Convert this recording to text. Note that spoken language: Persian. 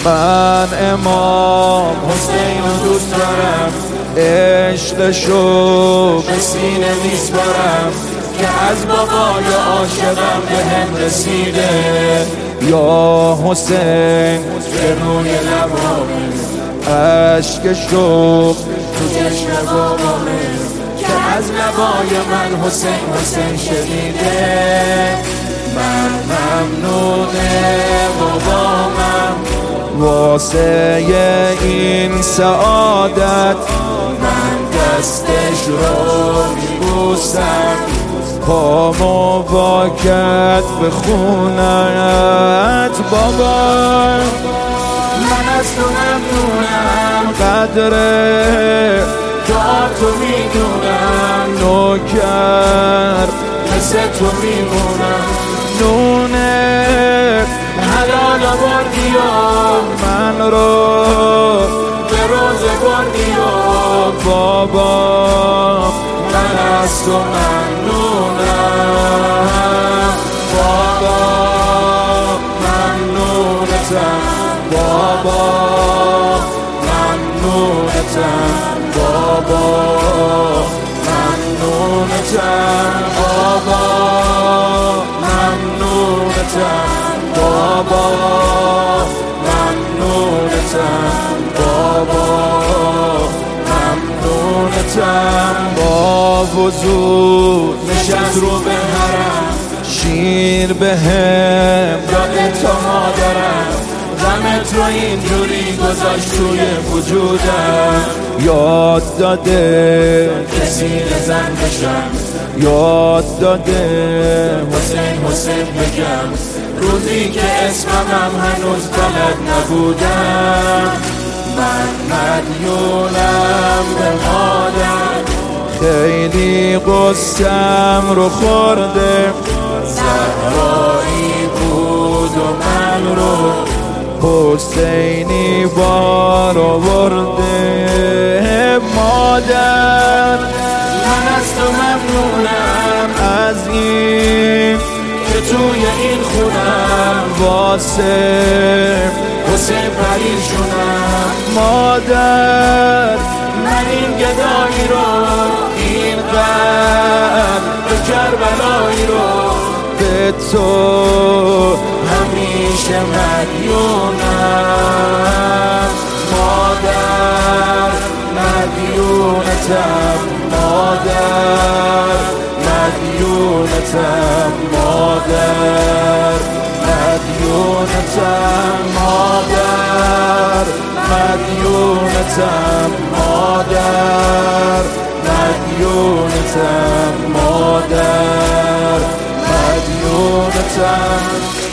من امام حسین رو دوست دارم، عشقشو به سینه میسپارم که از بابای عاشقم به هم رسیده. یا حسین که روی لبامه، عشق شوق تو چشم بابامه، که از لبای من حسین حسین شنیده. من ممنونه بابامم واسه این سعادت، من دستش رو میبوسم پامو واکت به خونت. بابا من از تو ممنونم، قدر دعا تو میدونم، نوکر مثل تو میمونم. نونه حلال آوردی و من رو به روزگار بیار. بابا من از تو ممنونم، بابا ممنونتم، بابا ممنونتم، بابا ممنونتم، بابا ممنونتم، بابا ممنونتم، بابا ممنونتم. با وضو نشست رو به حرم، شیر به هم داده تا مادرم، غمت رو اینجوری گذاشت توی وجودم. یاد داده کسی زن بشم، یاد داده حسین حسین بگم، روزی که اسمم هنوز بلد نبودم. من مدیونم به مادر، خیلی قصم رو خورده، زهرایی بود و من رو حسینی بار آورده. مادر من از تو ممنونم، از این که توی این خونم واسه حسین پریشونم. مادر من این گدایی رو، این قلب کربلایی رو به تو همیشه مدیونم. مادر مدیونتم، مادر مدیونتم، مادر مدیونتم، مادر مدیونتم، مادر مدیونتم، مادر مدیونتم.